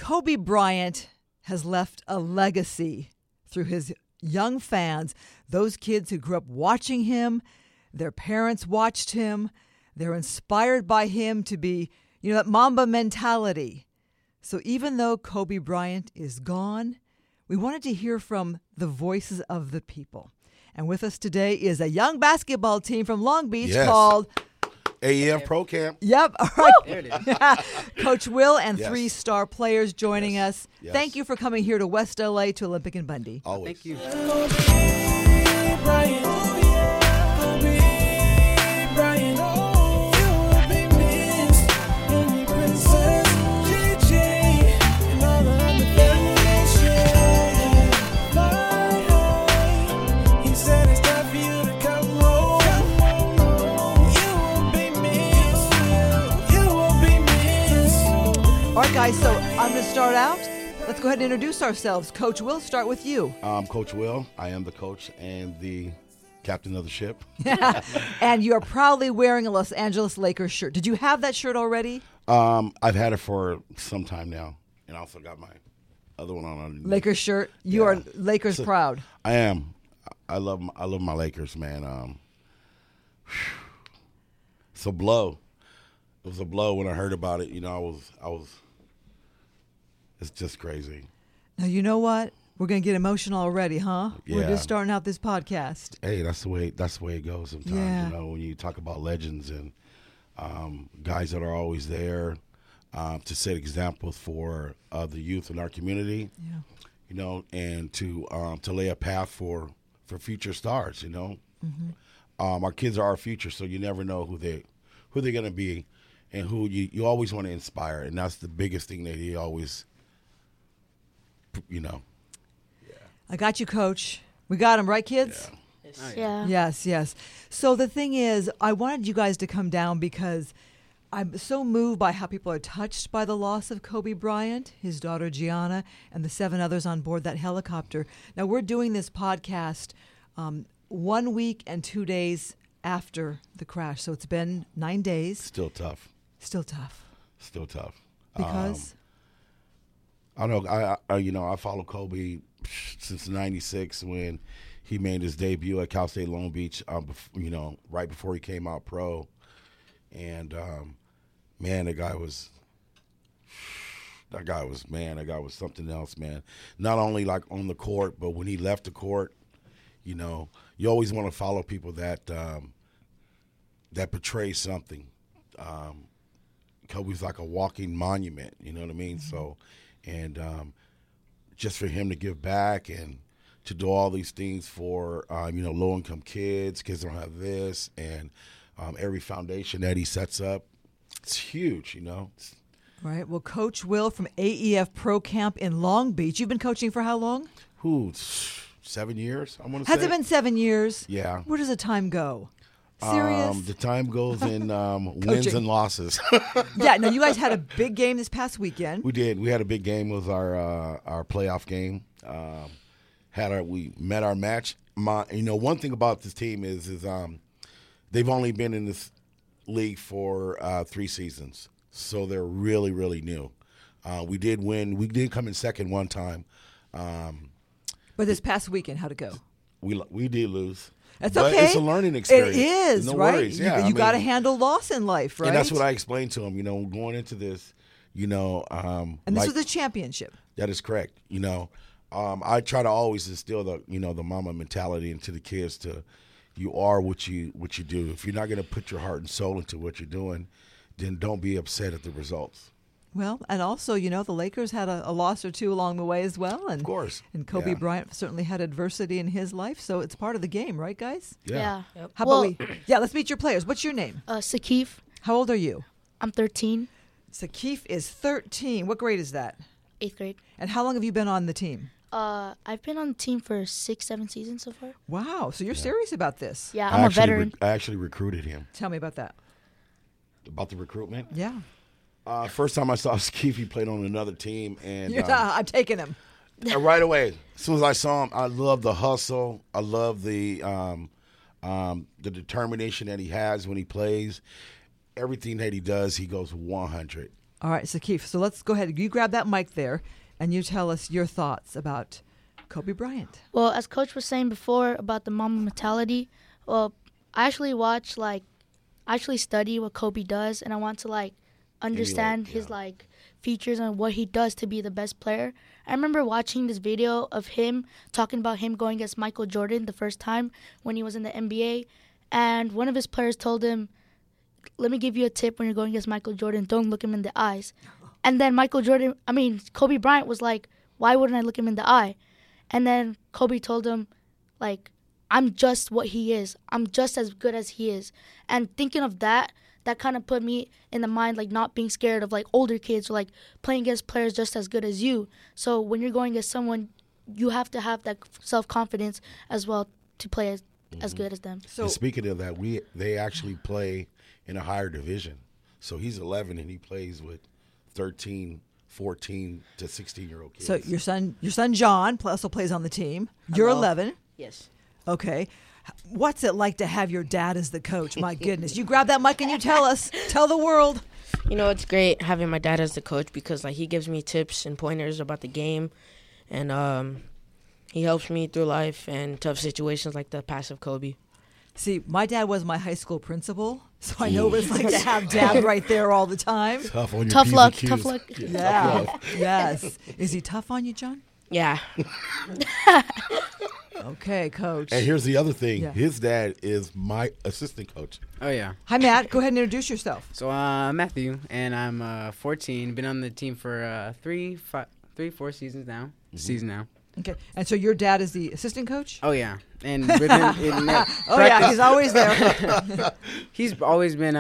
Kobe Bryant has left a legacy through his young fans, those kids who grew up watching him, their parents watched him, they're inspired by him to be, that Mamba mentality. So even though Kobe Bryant is gone, we wanted to hear from the voices of the people. And with us today is a young basketball team from Long Beach called AEF Pro Camp. Yep. All right. There it is. Coach Will and 3 star players joining us. Yes. Thank you for coming here to West LA to Olympic and Bundy. Always. Thank you. All right, guys, so I'm going to start out. Let's go ahead and introduce ourselves. Coach Will, start with you. I'm Coach Will. I am the coach and the captain of the ship. And you are proudly wearing a Los Angeles Lakers shirt. Did you have that shirt already? I've had it for some time now, and I also got my other one on underneath. Lakers shirt. You are Lakers proud. I am. I love my Lakers, man. It's a blow. It was a blow when I heard about it. I was. It's just crazy. Now, you know what? We're going to get emotional already, huh? Yeah. We're just starting out this podcast. Hey, that's the way it goes sometimes. Yeah. When you talk about legends and guys that are always there to set examples for the youth in our community. Yeah. And to lay a path for future stars. Mm-hmm. Our kids are our future, so you never know who they're going to be, and who you always want to inspire, and that's the biggest thing that he always. I got you, Coach. We got him, right, kids? Yeah. Yes. So the thing is, I wanted you guys to come down because I'm so moved by how people are touched by the loss of Kobe Bryant, his daughter Gianna, and the 7 others on board that helicopter. Now, we're doing this podcast 1 week and 2 days after the crash. So it's been 9 days. Still tough. Still tough. Because? I don't know. I follow Kobe since '96 when he made his debut at Cal State Long Beach. Right before he came out pro, and man, that guy was something else, man. Not only like on the court, but when he left the court, you always want to follow people that portray something. Kobe's like a walking monument, you know what I mean? Mm-hmm. So. And just for him to give back and to do all these things for, low-income kids don't have this, and every foundation that he sets up, it's huge, Right. Well, Coach Will from AEF Pro Camp in Long Beach. You've been coaching for how long? 7 years, I want to say. Has it been 7 years? Yeah. Where does the time go? Serious? The time goes in wins and losses. Yeah, no, you guys had a big game this past weekend. We did. We had a big game. It was our playoff game. We met our match. One thing about this team is they've only been in this league for 3 seasons, so they're really, really new. We did win. We did come in second one time. But this past weekend, how'd it go? We did lose. That's but okay. It's a learning experience. It is, no right? Worries. Yeah, you got to handle loss in life, right? And that's what I explained to him. Going into this, and this was a championship. That is correct. I try to always instill the mama mentality into the kids. You are what you do. If you're not going to put your heart and soul into what you're doing, then don't be upset at the results. Well, and also, the Lakers had a loss or two along the way as well. And, of course. And Kobe Bryant certainly had adversity in his life, so it's part of the game, right, guys? Yeah. Yep. How about we? Yeah, let's meet your players. What's your name? Sakif. How old are you? I'm 13. Sakif is 13. What grade is that? 8th grade. And how long have you been on the team? I've been on the team for 6-7 seasons so far. Wow, so you're serious about this? Yeah, I'm a veteran. I actually recruited him. Tell me about that. About the recruitment? Yeah. First time I saw Skeef, he played on another team, and I'm taking him. Right away, as soon as I saw him, I love the hustle. I love the determination that he has when he plays. Everything that he does, he goes 100. All right, so Keith, so let's go ahead. You grab that mic there, and you tell us your thoughts about Kobe Bryant. Well, as Coach was saying before about the Mamba mentality, well, I actually study what Kobe does, and I want to understand his features and what he does to be the best player. I remember watching this video of him talking about him going against Michael Jordan the first time when he was in the NBA, and one of his players told him, "Let me give you a tip when you're going against Michael Jordan, don't look him in the eyes." And then Kobe Bryant was like, "Why wouldn't I look him in the eye?" And then Kobe told him, "I'm just what he is. I'm just as good as he is." And thinking of that kind of put me in the mind, not being scared of, older kids or, playing against players just as good as you. So when you're going against someone, you have to have that self-confidence as well to play as good as them. So and speaking of that, they actually play in a higher division. So he's 11 and he plays with 13, 14 to 16-year-old kids. So your son John also plays on the team. You're 11. Yes. Okay. What's it like to have your dad as the coach? My goodness. You grab that mic and you tell the world. It's great having my dad as the coach because he gives me tips and pointers about the game, and he helps me through life and tough situations like the pass of Kobe. See, my dad was my high school principal, so I know what it's like to have dad right there all the time. Tough on your Tough P's luck, and Q's. tough luck. Yeah. Yes. Is he tough on you, John? Yeah. Okay, coach. And here's the other thing. Yeah. His dad is my assistant coach. Oh, yeah. Hi, Matt. Go ahead and introduce yourself. So, I'm Matthew, and I'm 14. Been on the team for 4 seasons now. Season now. Okay. And so your dad is the assistant coach? Oh, yeah. And with him in Oh, yeah. He's always there. he's always been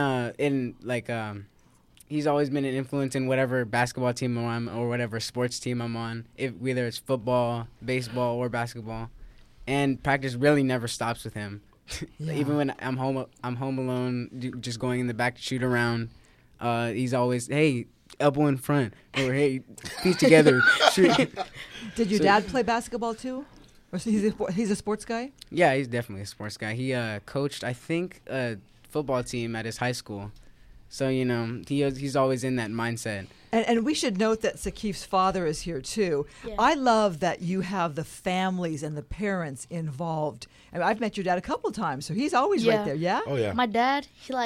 he's always been an influence in whatever basketball team I'm on or whatever sports team I'm on, whether it's football, baseball, or basketball. And practice really never stops with him. Yeah. Even when I'm home alone, just going in the back to shoot around, he's always, "Hey, elbow in front," or "Hey, feet together, shoot." Did your dad play basketball too? Or he's a sports guy? Yeah, he's definitely a sports guy. He coached, I think, a football team at his high school. So, he's always in that mindset. And we should note that Sakif's father is here, too. Yeah. I love that you have the families and the parents involved. And I've met your dad a couple of times, so he's always right there, yeah? Oh, yeah. My dad, he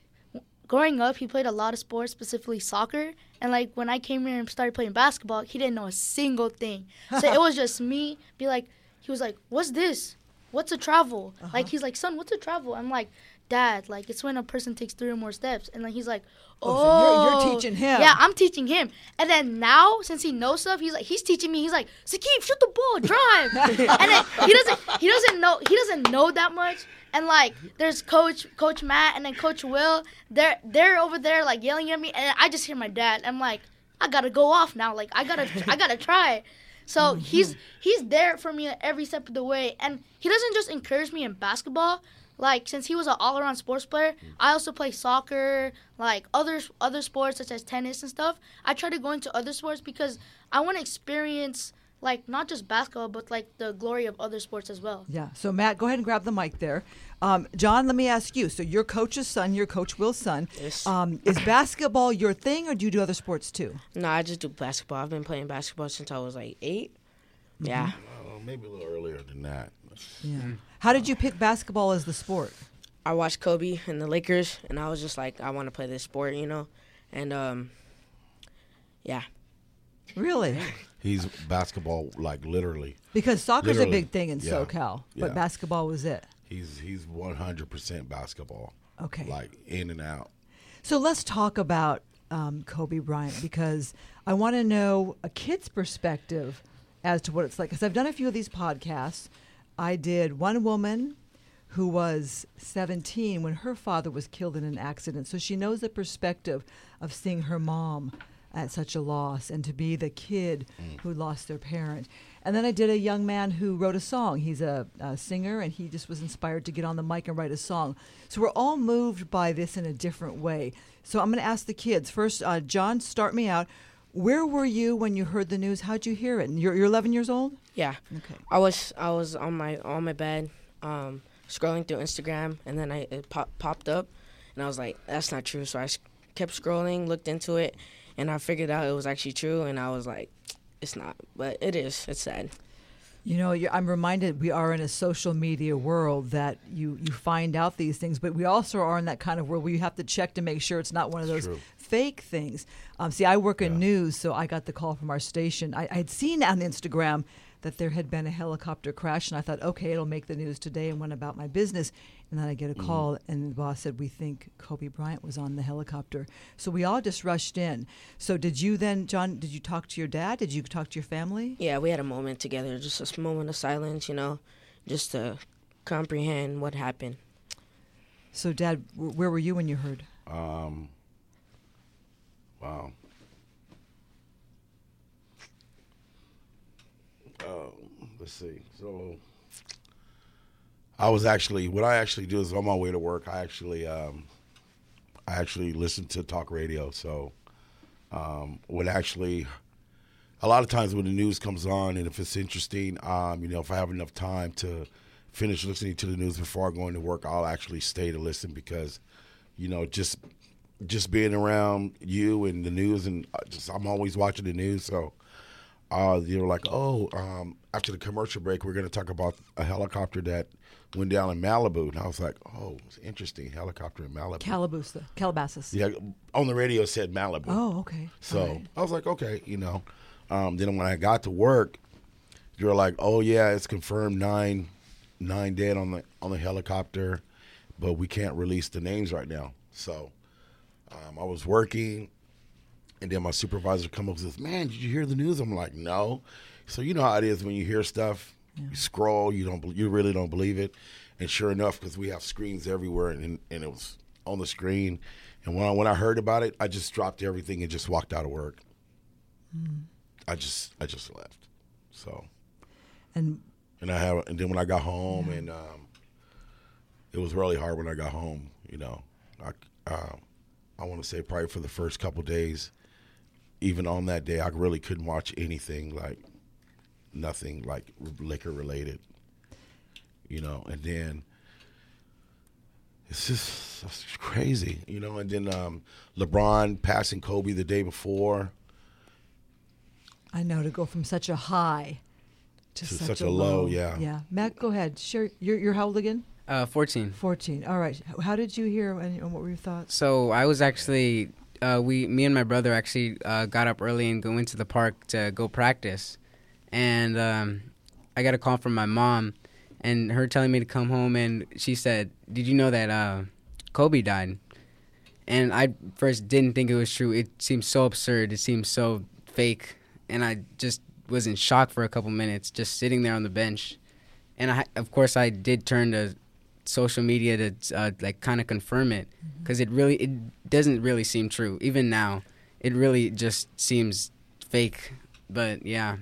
growing up, he played a lot of sports, specifically soccer. And when I came here and started playing basketball, he didn't know a single thing. So it was just me. He was like, "What's this? What's a travel?" He's like, "Son, what's a travel?" I'm like, "Dad, it's when a person takes 3 or more steps." And then he's like, "Oh, so you're teaching him." Yeah, I'm teaching him. And then now, since he knows stuff, he's teaching me. He's like, "Sakif, shoot the ball, drive." And then he doesn't know that much. And there's Coach Matt and then Coach Will. They're over there yelling at me, and I just hear my dad. I'm like, I gotta go off now. I gotta try. So he's there for me every step of the way, and he doesn't just encourage me in basketball. Since he was an all-around sports player, I also play soccer, other sports such as tennis and stuff. I try to go into other sports because I want to experience not just basketball, but the glory of other sports as well. Yeah. So Matt, go ahead and grab the mic there. John, let me ask you. So you're Coach's son, you're Coach Will's son. Yes. Is basketball your thing, or do you do other sports too? No, I just do basketball. I've been playing basketball since I was 8. Mm-hmm. Yeah. Maybe a little earlier than that. Yeah. How did you pick basketball as the sport? I watched Kobe and the Lakers, and I was just I want to play this sport, And, yeah. Really? He's basketball, literally. Because soccer's Literally. a big thing in Yeah. SoCal, but Yeah. basketball was it. He's 100% basketball. Okay. In and out. So let's talk about Kobe Bryant, because I want to know a kid's perspective as to what it's like. Because I've done a few of these podcasts. I did one woman who was 17 when her father was killed in an accident. So she knows the perspective of seeing her mom at such a loss and to be the kid who lost their parent. And then I did a young man who wrote a song. He's a singer, and he just was inspired to get on the mic and write a song. So we're all moved by this in a different way. So I'm going to ask the kids. First, John, start me out. Where were you when you heard the news? How'd you hear it? And you're 11 years old? Yeah. Okay. I was on my bed, scrolling through Instagram, and then it popped up, and I was like, that's not true. So I kept scrolling, looked into it, and I figured out it was actually true, and I was like, it's not, but it is. It's sad. You know, I'm reminded we are in a social media world that you find out these things, but we also are in that kind of world where you have to check to make sure it's not one of those True. fake things. See, I work in news, so I got the call from our station. I had seen on Instagram that there had been a helicopter crash, and I thought, okay, it'll make the news today, and went about my business. And then I get a call, and the boss said, we think Kobe Bryant was on the helicopter. So we all just rushed in. So did you then, John, did you talk to your dad? Did you talk to your family? Yeah, we had a moment together, just a moment of silence, just to comprehend what happened. So, Dad, where were you when you heard? Wow. Let's see. So what I actually do is on my way to work, I actually listen to talk radio. So a lot of times when the news comes on, and if it's interesting, if I have enough time to finish listening to the news before I go into work, I'll actually stay to listen because, just being around you and the news, and I'm always watching the news. So they were like, after the commercial break, we're going to talk about a helicopter that went down in Malibu. And I was like, oh, it's interesting, helicopter in Malibu. Calabasas. Yeah, on the radio it said Malibu. Oh, okay. So Right. I was like, okay, Then when I got to work, they were like, oh, yeah, it's confirmed nine dead on the helicopter, but we can't release the names right now. So I was working. And then my supervisor come up and says, man, did you hear the news? I'm like, no. So you know how it is when you hear stuff, you scroll, you really don't believe it. And sure enough, because we have screens everywhere, and it was on the screen. And when I heard about it, I just dropped everything and just walked out of work. I just left. So And then when I got home, and it was really hard when I got home. I want to say probably for the first couple of days. Even on that day, I really couldn't watch anything, like nothing like liquor related, and then it's crazy, and then LeBron passing Kobe the day before. I know, to go from such a high to such a low, yeah. Yeah. Matt, go ahead. Share. You're how old again? 14. 14. All right. How did you hear, and what were your thoughts? So I was actually, me and my brother actually got up early and went to the park to go practice. And I got a call from my mom, and her telling me to come home, and she said, did you know that Kobe died? And I first didn't think it was true. It seemed so absurd. It seemed so fake. And I just was in shock for a couple minutes, just sitting there on the bench. And of course, I did turn to social media to kind of confirm it, because it doesn't really seem true. Even now, it really just seems fake. But yeah.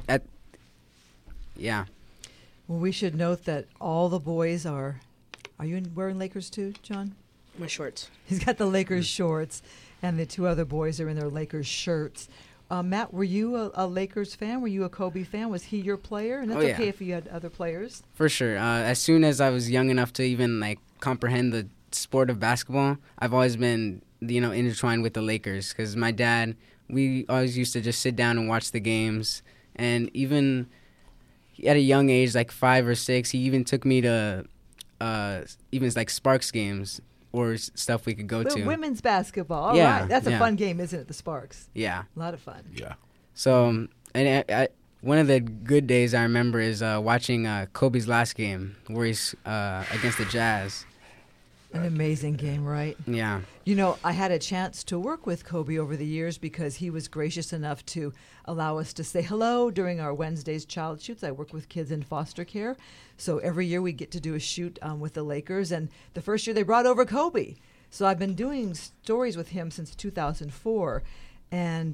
Well, we should note that all the boys are you wearing Lakers too, John? My shorts. He's got the Lakers shorts, and the two other boys are in their Lakers shirts. Matt, were you a Lakers fan? Were you a Kobe fan? Was he your player? And that's okay if you had other players. For sure. As soon as I was young enough to even comprehend the sport of basketball, I've always been intertwined with the Lakers, because my dad, we always used to just sit down and watch the games. And even at a young age, like 5 or 6, he even took me to even Sparks games or stuff we could go to. Women's basketball. All Yeah, right. That's a yeah. fun game, isn't it, the Sparks? Yeah. A lot of fun. Yeah. So, and one of the good days I remember is watching Kobe's last game, where he's against the Jazz. An amazing game, right? Yeah. I had a chance to work with Kobe over the years because he was gracious enough to allow us to say hello during our Wednesday's child shoots. I work with kids in foster care. So every year we get to do a shoot with the Lakers. And the first year they brought over Kobe. So I've been doing stories with him since 2004. And,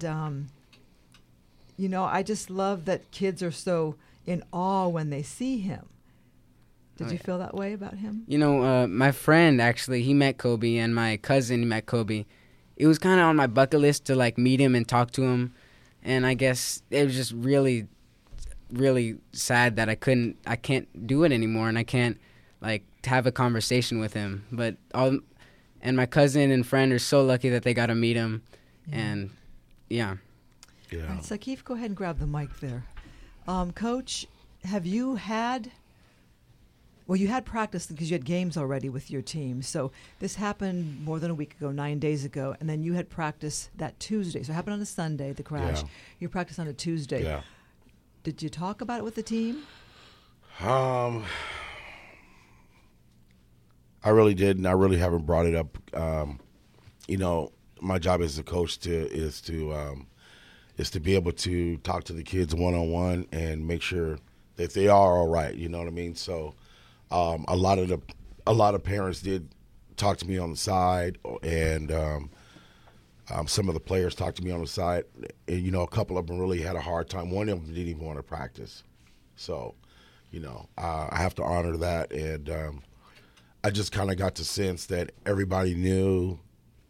I just love that kids are so in awe when they see him. Did you feel that way about him? My friend, actually, he met Kobe, and my cousin met Kobe. It was kind of on my bucket list to, meet him and talk to him. And I guess it was just really, really sad that I can't do it anymore, and I can't, have a conversation with him. But and my cousin and friend are so lucky that they got to meet him. Yeah. And Yeah. Yeah. All right, Sakif, go ahead and grab the mic there. Coach, have you had... Well, you had practice because you had games already with your team. So this happened more than a week ago, 9 days ago, and then you had practice that Tuesday. So it happened on a Sunday, the crash. Yeah. You practiced on a Tuesday. Yeah. Did you talk about it with the team? I really didn't. I really haven't brought it up. My job as a coach is to be able to talk to the kids one-on-one and make sure that they are all right. You know what I mean? So a lot of parents did talk to me on the side, and some of the players talked to me on the side. And, a couple of them really had a hard time. One of them didn't even want to practice. So, I have to honor that. And I just kind of got the sense that everybody knew.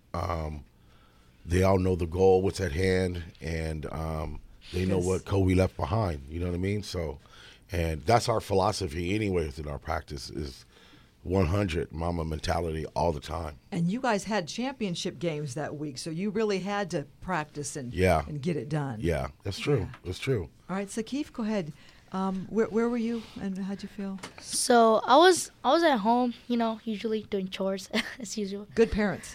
They all know the goal, what's at hand, and they know what Kobe left behind. You know what I mean? So, and that's our philosophy anyways in our practice is 100 Mamba mentality all the time. And you guys had championship games that week, so you really had to practice and get it done. Yeah, that's true. Yeah. That's true. All right, Sakif, go ahead. Where were you and how'd you feel? So I was at home, usually doing chores as usual. Good parents.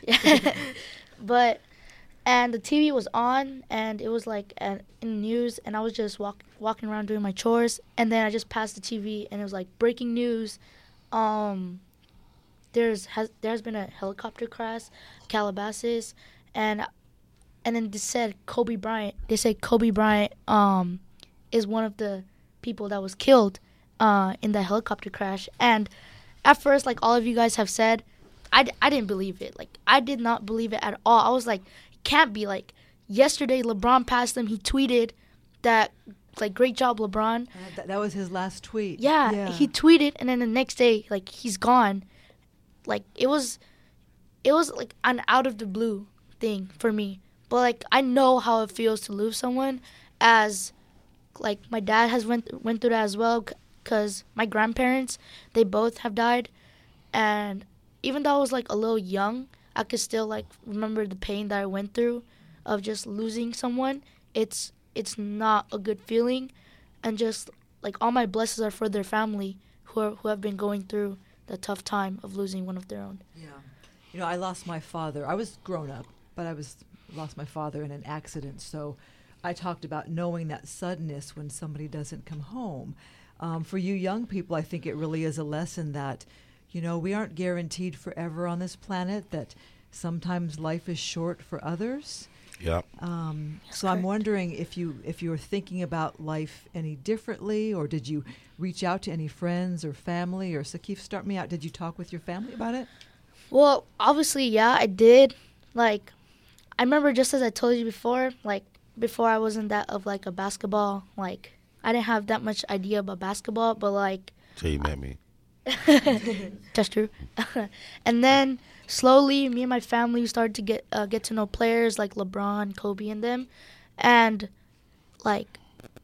And the TV was on, and it was like in the news, and I was just walking around doing my chores, and then I just passed the TV, and it was like breaking news. There's been a helicopter crash, Calabasas, and then they said Kobe Bryant. They said Kobe Bryant is one of the people that was killed in the helicopter crash. And at first, like all of you guys have said, I didn't believe it. Like I did not believe it at all. I was like, can't be. Like yesterday LeBron passed him. He tweeted that like great job LeBron. That was his last tweet. Yeah, he tweeted, and then the next day like he's gone. Like it was like an out of the blue thing for me. But like I know how it feels to lose someone, as like my dad has went through that as well, because my grandparents, they both have died. And even though I was like a little young, I could still like remember the pain that I went through of just losing someone. It's not a good feeling, and just like all my blessings are for their family who have been going through the tough time of losing one of their own. Yeah, I lost my father. I was grown up, but lost my father in an accident. So I talked about knowing that suddenness when somebody doesn't come home. For you young people, I think it really is a lesson that we aren't guaranteed forever on this planet, that sometimes life is short for others. Yeah. So I'm wondering if you were thinking about life any differently, or did you reach out to any friends or family? Or Sakif, start me out. Did you talk with your family about it? Well, obviously, yeah, I did. Like, I remember just as I told you before, like, before I wasn't that of, like, a basketball, like, I didn't have that much idea about basketball, but, like... Till you met me. That's true. And then slowly, me and my family started to get to know players like LeBron, Kobe, and them. And like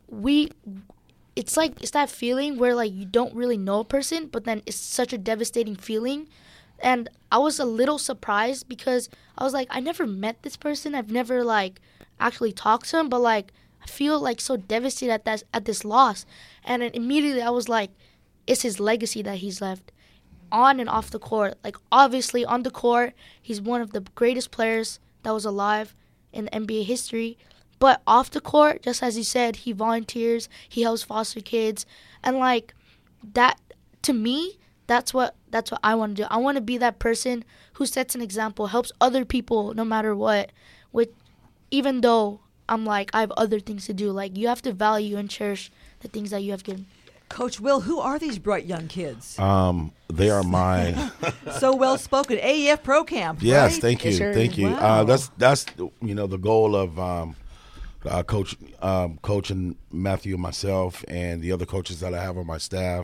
it's that feeling where like you don't really know a person, but then it's such a devastating feeling. And I was a little surprised because I was like, I never met this person. I've never like actually talked to him, but like I feel like so devastated at this loss. And then immediately I was like, it's his legacy that he's left on and off the court. Like, obviously, on the court, he's one of the greatest players that was alive in NBA history. But off the court, just as he said, he volunteers, he helps foster kids. And, like, that, to me, that's what I want to do. I want to be that person who sets an example, helps other people no matter what. Even though I'm like, I have other things to do. Like, you have to value and cherish the things that you have given. Coach Will, who are these bright young kids? They are my so well spoken. AEF Pro Camp. Yes, right? thank you, Yes, sir. thank you. Wow. That's the goal of Coach and Matthew and myself and the other coaches that I have on my staff.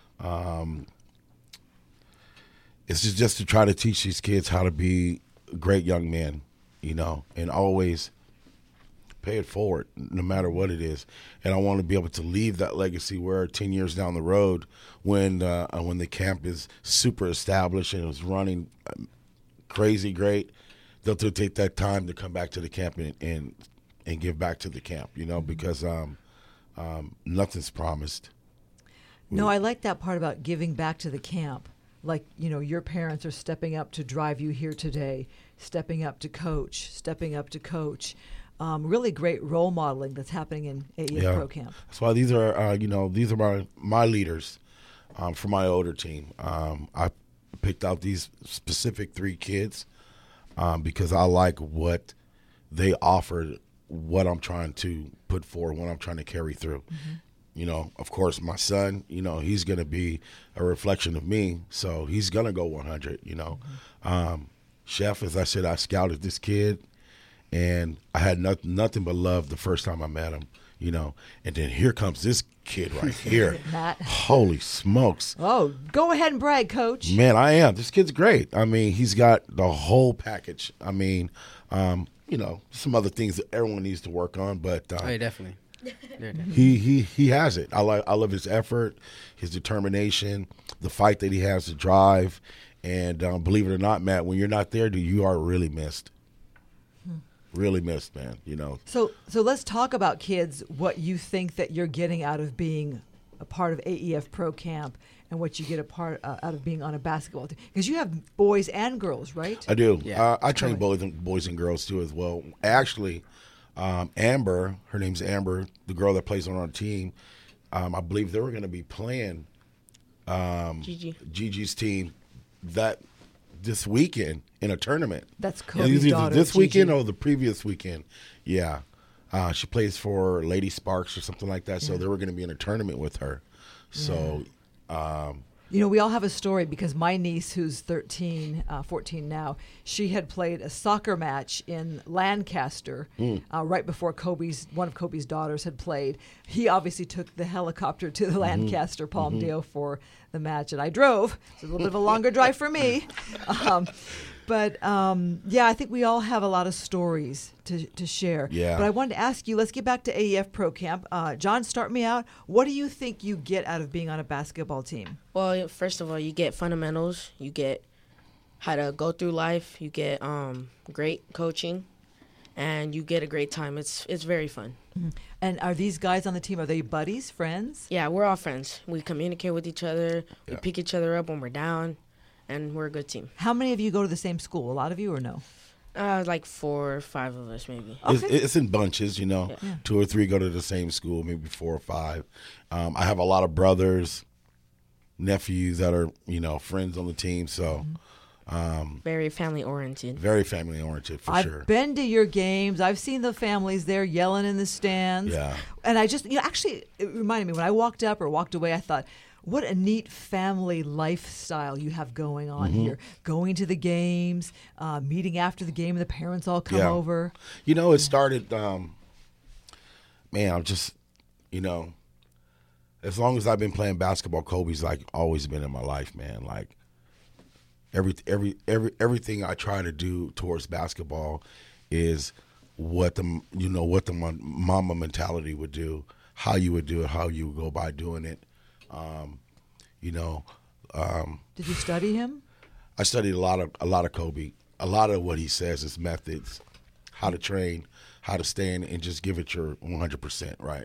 It's just to try to teach these kids how to be great young men, and always pay it forward no matter what it is. And I want to be able to leave that legacy where 10 years down the road when the camp is super established and it's running crazy great, they'll take that time to come back to the camp and and give back to the camp, because nothing's promised. No, I like that part about giving back to the camp. Like, your parents are stepping up to drive you here today, stepping up to coach. Really great role modeling that's happening in AEF Pro Camp. That's why these are my leaders for my older team. I picked out these specific 3 kids because I like what they offer, what I'm trying to put forward, what I'm trying to carry through. Of course, my son, he's going to be a reflection of me, so he's going to go 100, Chef, as I said, I scouted this kid, and I had nothing but love the first time I met him, and then here comes this kid right here. Matt. Holy smokes. Oh, go ahead and brag, Coach. Man, I am. This kid's great. I mean, he's got the whole package. I mean, some other things that everyone needs to work on, but yeah, definitely. He has it. I love his effort, his determination, the fight that he has to drive, and believe it or not, Matt, when you're not there, you are really missed. Really missed, man. So let's talk about, kids, what you think that you're getting out of being a part of AEF Pro Camp and what you get out of being on a basketball team. Because you have boys and girls, right? I do. Yeah. I train boys and girls too as well. Actually, Amber, her name's Amber, the girl that plays on our team, I believe they were going to be playing Gigi's team this weekend in a tournament. That's Kobe's daughter, this Gigi. weekend or the previous weekend. Yeah. She plays for Lady Sparks or something like that, so they were going to be in a tournament with her. So, we all have a story because my niece, who's 14 now, she had played a soccer match in Lancaster right before one of Kobe's daughters had played. He obviously took the helicopter to the Lancaster Palmdale for the match, and I drove. It's a little bit of a longer drive for me. But I think we all have a lot of stories to share. Yeah. But I wanted to ask you, let's get back to AEF Pro Camp. John, start me out. What do you think you get out of being on a basketball team? Well, first of all, you get fundamentals. You get how to go through life. You get great coaching, and you get a great time. It's very fun. Mm-hmm. And are these guys on the team, are they buddies, friends? Yeah, we're all friends. We communicate with each other. We pick each other up when we're down, and we're a good team. How many of you go to the same school? A lot of you or no? Like 4 or 5 of us, maybe. Okay. It's in bunches, 2 or 3 go to the same school, maybe 4 or 5. I have a lot of brothers, nephews that are, friends on the team. So very family oriented. Very family oriented for sure. I've been to your games. I've seen the families there yelling in the stands. Yeah. And I just, actually, it reminded me when I walked up or walked away, I thought, what a neat family lifestyle you have going on here. Going to the games, meeting after the game, and the parents all come over. It started, I'm just, as long as I've been playing basketball, Kobe's always been in my life, man. Like everything I try to do towards basketball is what the mama mentality would do, how you would do it, how you would go by doing it. Did you study him? I studied a lot of Kobe. A lot of what he says, his methods, how to train, how to stand, and just give it your 100%. Right.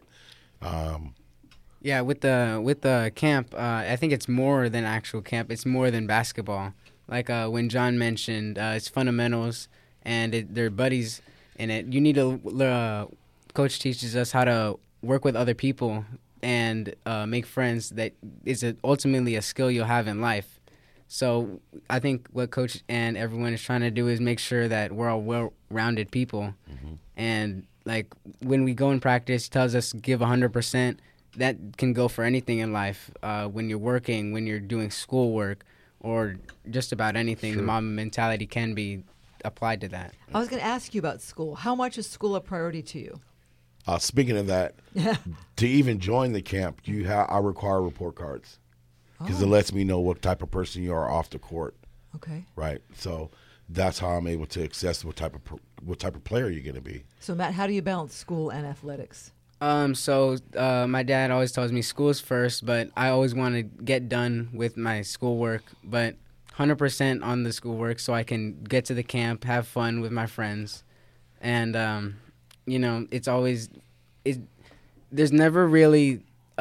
With the camp, I think it's more than actual camp. It's more than basketball. Like when John mentioned, it's fundamentals, and they're buddies in it. You need to. Coach teaches us how to work with other people and make friends. That is ultimately a skill you'll have in life. So I think what Coach and everyone is trying to do is make sure that we're all well-rounded people. And like when we go in practice, he tells us give 100%. That can go for anything in life. When you're working, when you're doing schoolwork, or just about anything, the mama mentality can be applied to that. I was going to ask you about school. How much is school a priority to you? Speaking of that, to even join the camp, I require report cards because it lets me know what type of person you are off the court. Okay. Right. So that's how I'm able to assess what type of player you're going to be. So Matt, how do you balance school and athletics? My dad always tells me school's first, but I always want to get done with my schoolwork, but 100% on the schoolwork so I can get to the camp, have fun with my friends, and it's always there's never really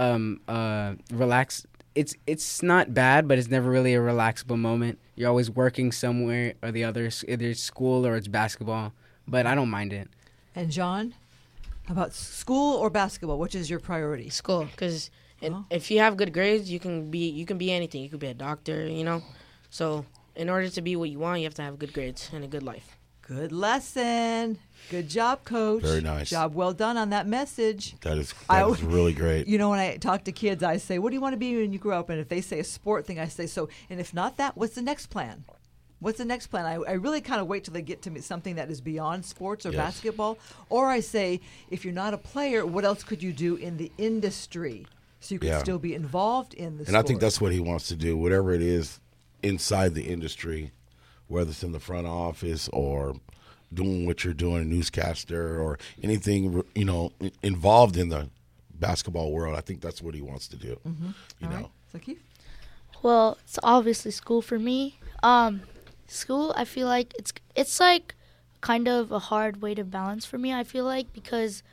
relax. It's not bad, but it's never really a relaxable moment. You're always working somewhere or the other, either it's school or it's basketball. But I don't mind it. And John, how about school or basketball? Which is your priority? School, because if you have good grades, you can be anything. You could be a doctor, So in order to be what you want, you have to have good grades and a good life. Good lesson. Good job, Coach. Very nice. Job well done on that message. That is really great. When I talk to kids, I say, what do you want to be when you grow up? And if they say a sport thing, I say, so, and if not that, what's the next plan? What's the next plan? I really kind of wait till they get to me something that is beyond sports or basketball. Or I say, if you're not a player, what else could you do in the industry so you could still be involved in the sport? And I think that's what he wants to do, whatever it is inside the industry, whether it's in the front office or doing what you're doing, a newscaster or anything, involved in the basketball world. I think that's what he wants to do. All right. So Keith? Well, it's obviously school for me. School, I feel like it's like kind of a hard way to balance for me, I feel like, because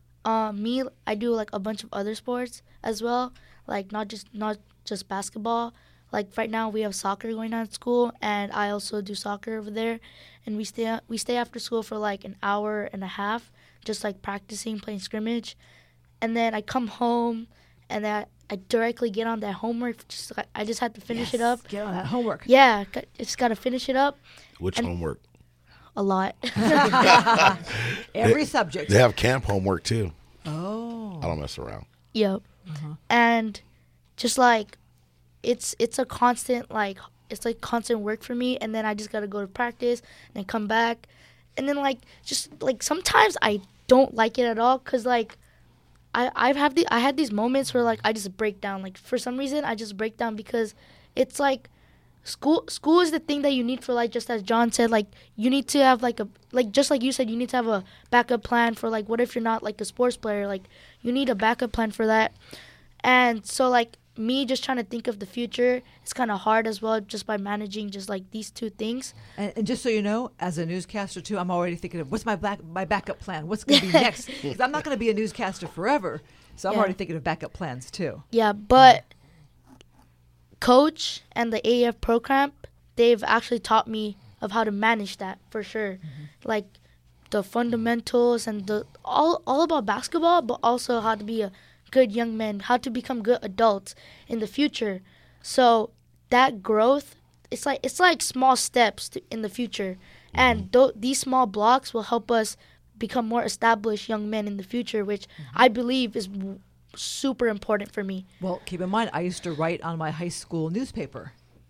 I do like a bunch of other sports as well, like not just basketball. Like right now we have soccer going on at school, and I also do soccer over there, and we stay after school for like an hour and a half, just like practicing, playing scrimmage, and then I come home, and then I directly get on that homework. I just had to finish it up. Get on that homework. Yeah, just got to finish it up. Which homework? A lot. Every subject. They have camp homework too. Oh. I don't mess around. Yep. And just like it's a constant constant work for me, and then I just gotta go to practice and then come back, and then sometimes I don't like it at all, cause like I had these moments where like I just break down, like for some reason I just break down, because it's like school is the thing that you need for, like, just as John said, like you need to have just like you said, you need to have a backup plan for like what if you're not like a sports player, like you need a backup plan for that. And so like me just trying to think of the future, it's kind of hard as well, just by managing just like these two things. And just so you know, as a newscaster too, I'm already thinking of what's my backup plan? What's going to be next? Because I'm not going to be a newscaster forever, so I'm already thinking of backup plans too. Yeah, but Coach and the AAF program, they've actually taught me of how to manage that for sure, like the fundamentals and all about basketball, but also how to be a good young man, how to become good adults in the future. So that growth, it's like small steps in the future, and these small blocks will help us become more established young men in the future, which I believe is super important for me. Well, keep in mind, I used to write on my high school newspaper.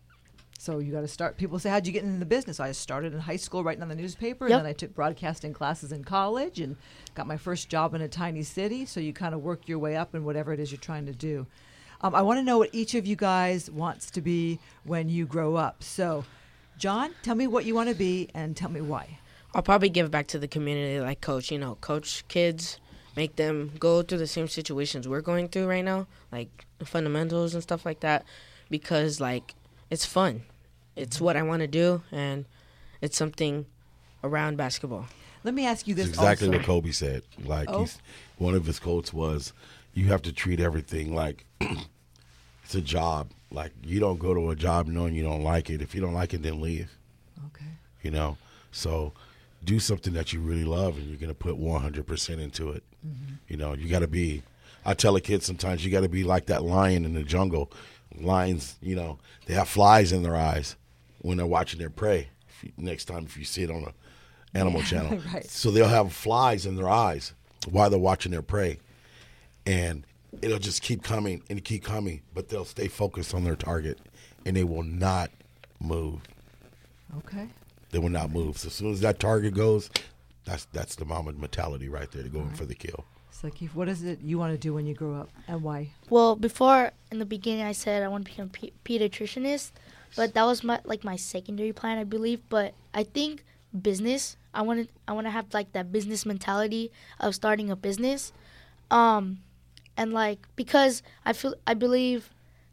So you got to start. People say, how'd you get into the business? I started in high school writing on the newspaper, and then I took broadcasting classes in college and got my first job in a tiny city. So you kind of work your way up in whatever it is you're trying to do. I want to know what each of you guys wants to be when you grow up. So, John, tell me what you want to be and tell me why. I'll probably give back to the community like Coach. Coach kids, make them go through the same situations we're going through right now, like the fundamentals and stuff like that, because, like, it's fun. It's what I want to do, and it's something around basketball. Let me ask you this. It's exactly also. what Kobe said. Like, one of his quotes was, you have to treat everything like it's a job. Like, you don't go to a job knowing you don't like it. If you don't like it, then leave. Okay. So do something that you really love, and you're going to put 100% into it. You got to be, I tell a kid sometimes, you got to be like that lion in the jungle. Lions, they have flies in their eyes when they're watching their prey. Next time if you see it on a Animal Channel. Right. So they'll have flies in their eyes while they're watching their prey. And it'll just keep coming and keep coming, but they'll stay focused on their target, and they will not move. Okay. They will not move. So as soon as that target goes, that's the Mamba mentality right there, to go in for the kill. So, Keith, what is it you want to do when you grow up, and why? Well, before, in the beginning, I said I want to become a pediatricianist, but that was my secondary plan, I believe. But I think business, I want to have like that business mentality of starting a business, and like, because I believe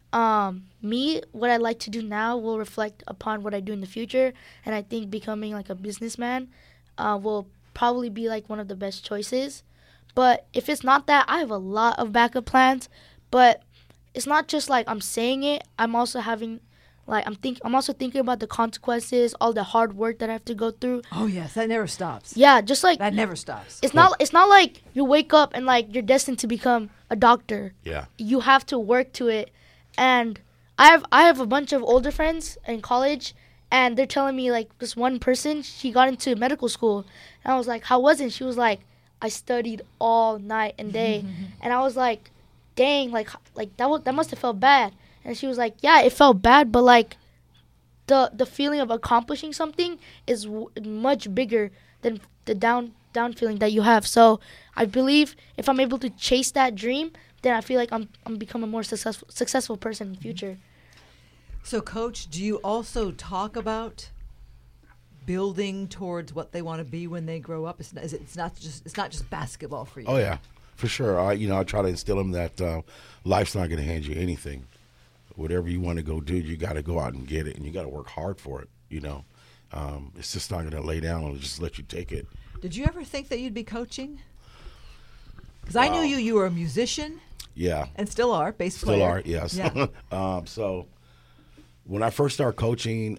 what I like to do now will reflect upon what I do in the future, and I think becoming like a businessman will probably be like one of the best choices. But if it's not that, I have a lot of backup plans. But it's not just like I'm saying it. I'm also having, like, I'm also thinking about the consequences, all the hard work that I have to go through. Oh yes, that never stops. Yeah, just like That never stops. it's not like you wake up and like you're destined to become a doctor. Yeah. You have to work to it. And I have a bunch of older friends in college, and they're telling me, like, this one person, she got into medical school, and I was like, how was it? She was like, I studied all night and day. And I was like, dang, like that must have felt bad. And she was like, yeah, it felt bad, but like the feeling of accomplishing something is much bigger than the down feeling that you have. So I believe if I'm able to chase that dream, then I feel like I'm becoming a more successful person in the future. So, Coach, do you also talk about building towards what they want to be when they grow up? It's not just basketball for you. Oh yeah, for sure. I try to instill them that life's not going to hand you anything. Whatever you want to go do, you got to go out and get it, and you got to work hard for it. It's just not going to lay down and just let you take it. Did you ever think that you'd be coaching? Because I knew you were a musician. Yeah. And still are, bass Still player. are, yes. Yeah. So when I first started coaching,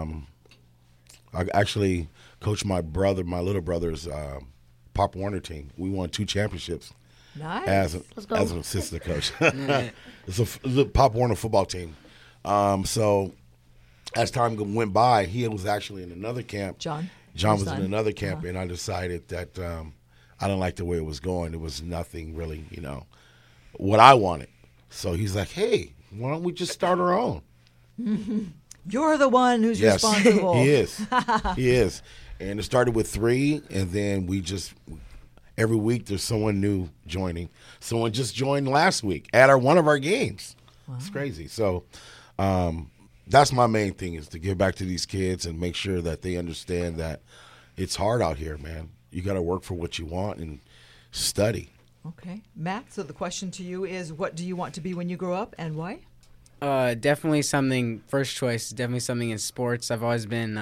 I actually coached my little brother's Pop Warner team. We won 2 championships Nice. Let's go. as an assistant coach. It's a Pop Warner football team. So as time went by, he was actually in another camp. John was son. in another camp, and I decided that I didn't like the way it was going. It was nothing really, what I wanted. So he's like, hey, why don't we just start our own? You're the one who's Yes, responsible. he is. He is. And it started with 3, and then we just every week there's someone new joining. Someone just joined last week at one of our games. Wow. It's crazy. So that's my main thing, is to give back to these kids and make sure that they understand that it's hard out here, man. You got to work for what you want and study. Okay. Matt, so the question to you is, what do you want to be when you grow up, and why? Definitely something, first choice, definitely something in sports. I've always been,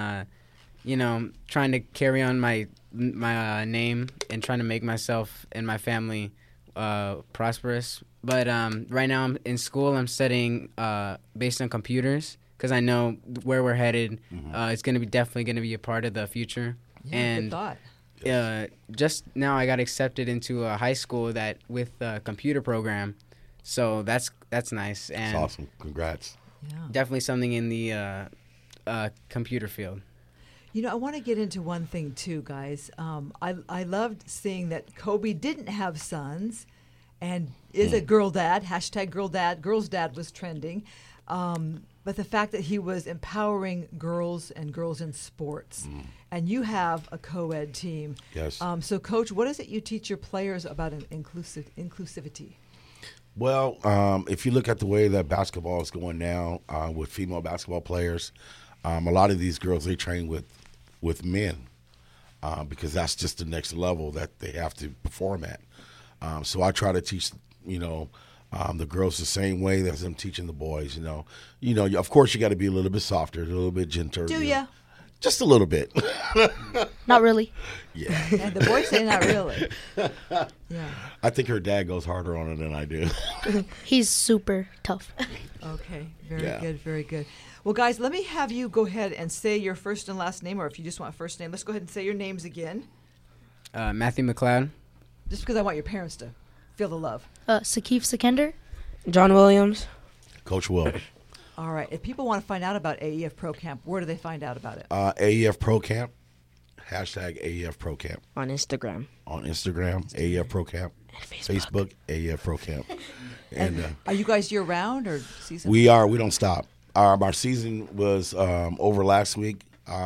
trying to carry on my name and trying to make myself and my family prosperous. But right now I'm in school. I'm studying based on computers because I know where we're headed. It's definitely going to be a part of the future. Yeah, and good thought. just now I got accepted into a high school that with a computer program. So that's nice. And That's awesome. Congrats. Yeah. definitely something in the computer field. I want to get into one thing too, guys. I loved seeing that Kobe didn't have sons and is a girl dad. Girls dad was trending. But the fact that he was empowering girls and girls in sports. And you have a co-ed team. Yes. So, Coach, what is it you teach your players about inclusivity? Well, if you look at the way that basketball is going now with female basketball players, a lot of these girls, they train with men because that's just the next level that they have to perform at. So I try to teach, the girls the same way as I'm teaching the boys. Of course, you got to be a little bit softer, a little bit gentler. Do ya? Just a little bit. Not really. Yeah. And the boys say not really. Yeah. I think her dad goes harder on her than I do. He's super tough. Okay. Yeah. Very good. Well, guys, let me have you go ahead and say your first and last name, or if you just want first name, let's go ahead and say your names again, Matthew McLeod. just because I want your parents to feel the love. Sakif Sikender. John Williams. Coach Will. All right. If people want to find out about AEF Pro Camp, where do they find out about it? AEF Pro Camp, #AEF Pro Camp. On Instagram. On Instagram, AEF Pro Camp. And Facebook. AEF Pro Camp. And Are you guys year round or season? we don't stop. Our season was over last week.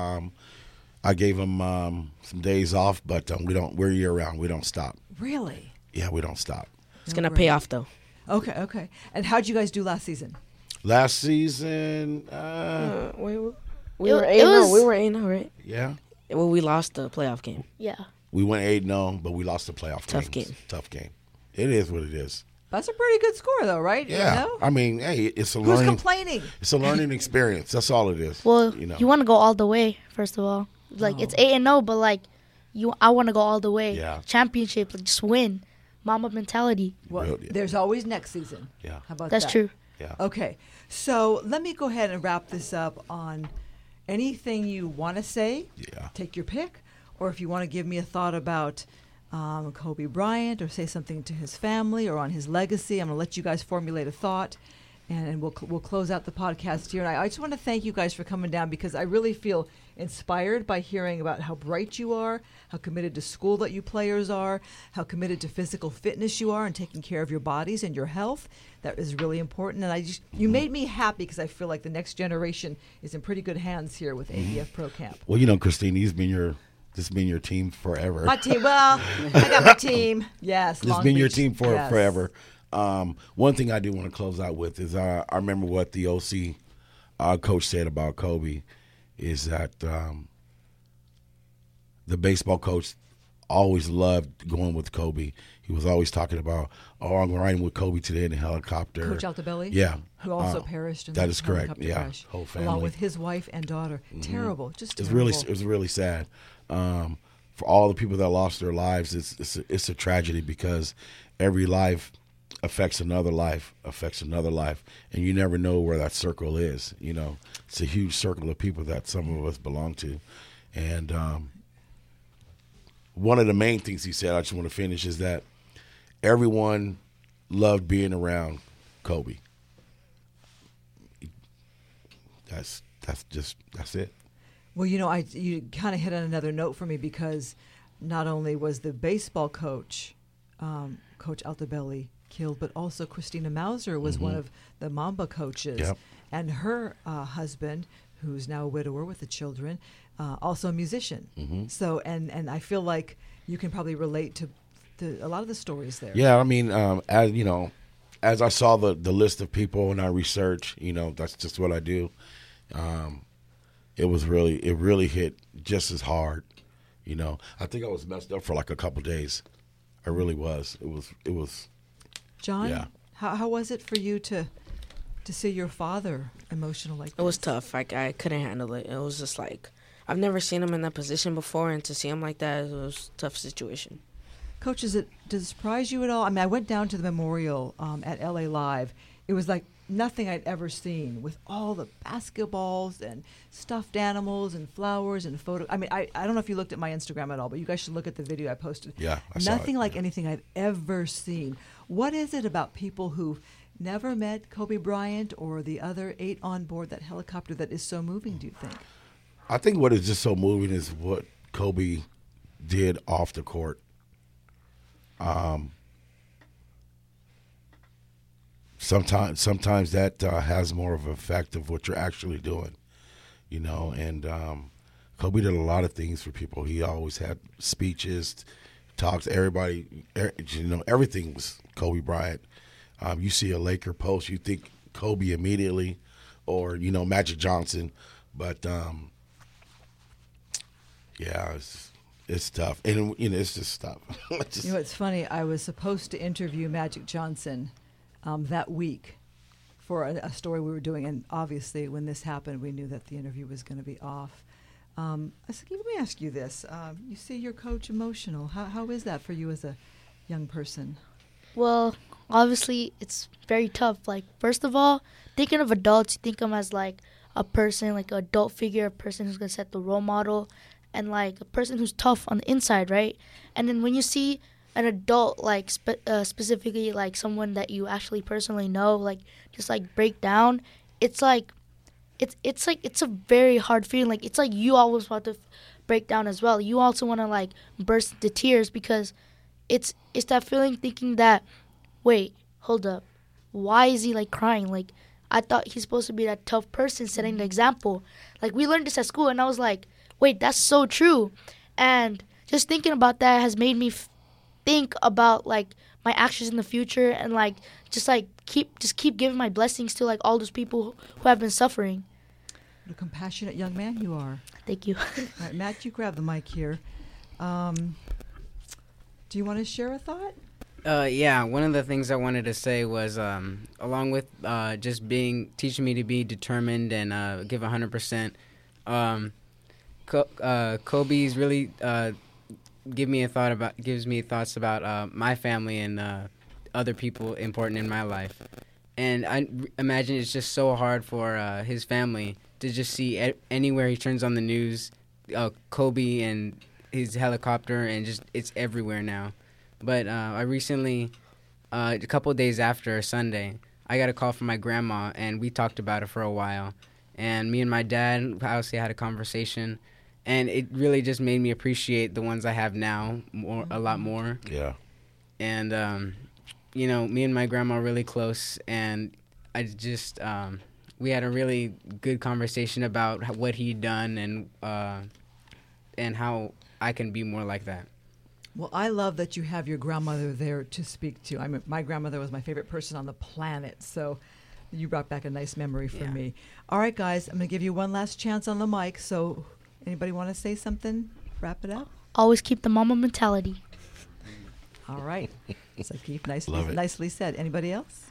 I gave them some days off, but we're year round. We don't stop. Really? Yeah, we don't stop. It's going to pay off, though. Okay. And how'd you guys do last season? Last season, We were It was- 8-0. We were 8-0, right? yeah, Well, we lost the playoff game. Yeah. we went 8-0, but we lost the playoff Tough games. game. Tough game. It is what it is. That's a pretty good score, though, right? Yeah, You know? I mean, hey, it's a Who's learning. complaining? It's a learning experience. That's all it is. Well, you want to go all the way, first of all. Like, it's 8-0, but, like, I want to go all the way. Yeah. Championship, like just win. Mamba mentality. Well, Yeah. there's always next season. Yeah. How about That's that? true. Yeah. Okay, so let me go ahead and wrap this up on anything you want to say. Yeah. Take your pick, or if you want to give me a thought about Kobe Bryant, or say something to his family, or on his legacy. I'm going to let you guys formulate a thought, and we'll close out the podcast here. And I just want to thank you guys for coming down, because I really feel inspired by hearing about how bright you are, how committed to school that you players are, how committed to physical fitness you are, and taking care of your bodies and your health. That is really important. And you made me happy, because I feel like the next generation is in pretty good hands here with ABF Pro Camp. Well, Christine, this has been your team forever. My team. Well, I got my team. Yes, It's Long been your Beach. team for Yes. forever. One thing I do want to close out with is I remember what the OC coach said about Kobe is that the baseball coach always loved going with Kobe. He was always talking about, I'm riding with Kobe today in a helicopter. Coach Altobelli? Yeah. Who also perished in that the is correct. helicopter Yeah. crash, Whole family. along with his wife and daughter. Terrible. Just It terrible. was really sad. For all the people that lost their lives, it's a tragedy, because every life affects another life, and you never know where that circle is. It's a huge circle of people that some of us belong to, and one of the main things he said, I just want to finish, is that everyone loved being around Kobe. That's it. Well, you kind of hit on another note for me, because not only was the baseball coach, Coach Altobelli, killed, but also Christina Mauser was one of the Mamba coaches. Yep. And her husband, who's now a widower with the children, also a musician. So, and I feel like you can probably relate to a lot of the stories there. Yeah, I mean, as I saw the list of people and I research, that's just what I do. It really hit just as hard. I think I was messed up for like a couple days. I really was. It was. John, Yeah. how was it for you to see your father emotional like It was this? tough. I couldn't handle it. It was just like, I've never seen him in that position before, and to see him like that, it was a tough situation. Coach, does it surprise you at all? I mean, I went down to the memorial at LA Live. It was like nothing I'd ever seen, with all the basketballs and stuffed animals and flowers and photos. I mean, I don't know if you looked at my Instagram at all, but you guys should look at the video I posted. Yeah, I saw Nothing it, like yeah. anything I've ever seen. What is it about people who've never met Kobe Bryant or the other 8 on board that helicopter that is so moving, do you think? I think what is just so moving is what Kobe did off the court. Sometimes that has more of an effect of what you're actually doing, and Kobe did a lot of things for people. He always had speeches, talks, everybody, everything was Kobe Bryant. You see a Laker post, you think Kobe immediately, or, Magic Johnson, but yeah, it's tough, and it's just tough. It's funny. I was supposed to interview Magic Johnson that week for a story we were doing, and obviously when this happened, we knew that the interview was going to be off. I said, let me ask you this. You see your coach emotional. How is that for you as a young person? Well, obviously, it's very tough. Like, first of all, thinking of adults, you think of them as, like, a person, like an adult figure, a person who's going to set the role model, and, like, a person who's tough on the inside, right? And then when you see an adult, like, specifically, like, someone that you actually personally know, like, just, like, break down, it's, like, it's a very hard feeling. Like, it's like you always want to break down as well. You also want to, like, burst into tears, because it's that feeling thinking that, wait, hold up, why is he, like, crying? Like, I thought he's supposed to be that tough person setting the example. Like, we learned this at school, and I was like, wait, that's so true. And just thinking about that has made me think about, like, my actions in the future, and, like, just keep giving my blessings to, like, all those people who have been suffering. What a compassionate young man you are. Thank you. All right, Matt, you grab the mic here. Do you want to share a thought? Yeah, one of the things I wanted to say was, along with just teaching me to be determined and give 100%, Kobe's really gives me thoughts about my family and other people important in my life. And I imagine it's just so hard for his family to just see anywhere he turns on the news, Kobe and his helicopter, and just it's everywhere now. But I recently, a couple of days after Sunday, I got a call from my grandma, and we talked about it for a while. And me and my dad obviously had a conversation, and it really just made me appreciate the ones I have now a lot more. Yeah. And me and my grandma are really close, and I just we had a really good conversation about what he'd done and how I can be more like that. Well, I love that you have your grandmother there to speak to. My grandmother was my favorite person on the planet, so you brought back a nice memory for me. All right, guys, I'm going to give you one last chance on the mic, so anybody want to say something? Wrap it up? Always keep the mama mentality. All right. So Keith, nicely said. Anybody else?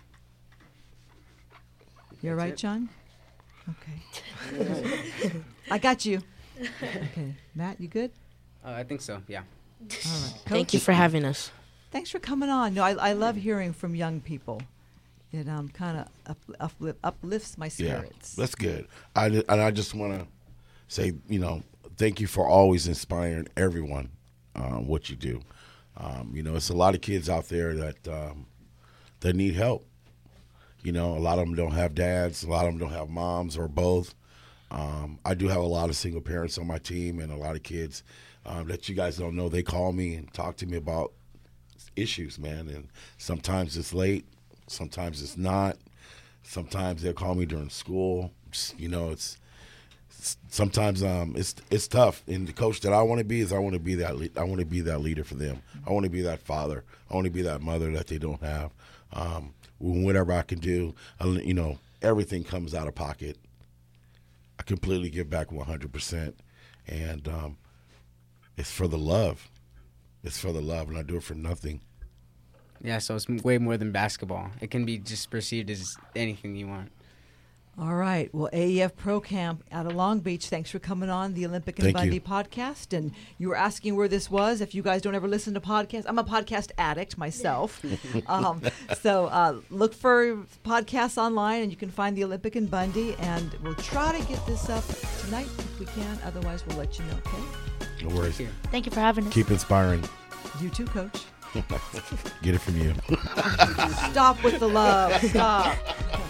You're right, John? Okay. I got you. Okay. Matt, you good? I think so, yeah. All right. Thank Coach? you for having us. Thanks for coming on. No, I love hearing from young people. It kind of uplifts my spirits. Yeah, that's good. I just want to say, thank you for always inspiring everyone what you do. It's a lot of kids out there that need help. A lot of them don't have dads. A lot of them don't have moms or both. I do have a lot of single parents on my team and a lot of kids that you guys don't know. They call me and talk to me about issues, man. And sometimes it's late. Sometimes it's not. Sometimes they'll call me during school. It's sometimes it's tough. And the coach that I want to be I want to be that leader for them. I want to be that father. I want to be that mother that they don't have. Whatever I can do, everything comes out of pocket. I completely give back 100%, and it's for the love. It's for the love, and I do it for nothing. Yeah, so it's way more than basketball. It can be just perceived as anything you want. All right. Well, AEF Pro Camp out of Long Beach, thanks for coming on the Olympic and Bundy podcast. And you were asking where this was. If you guys don't ever listen to podcasts, I'm a podcast addict myself. So look for podcasts online, and you can find the Olympic and Bundy. And we'll try to get this up tonight if we can. Otherwise, we'll let you know, okay? No worries. Thank you for having us. Keep inspiring. You too, Coach. Get it from you. Stop with the love. Stop.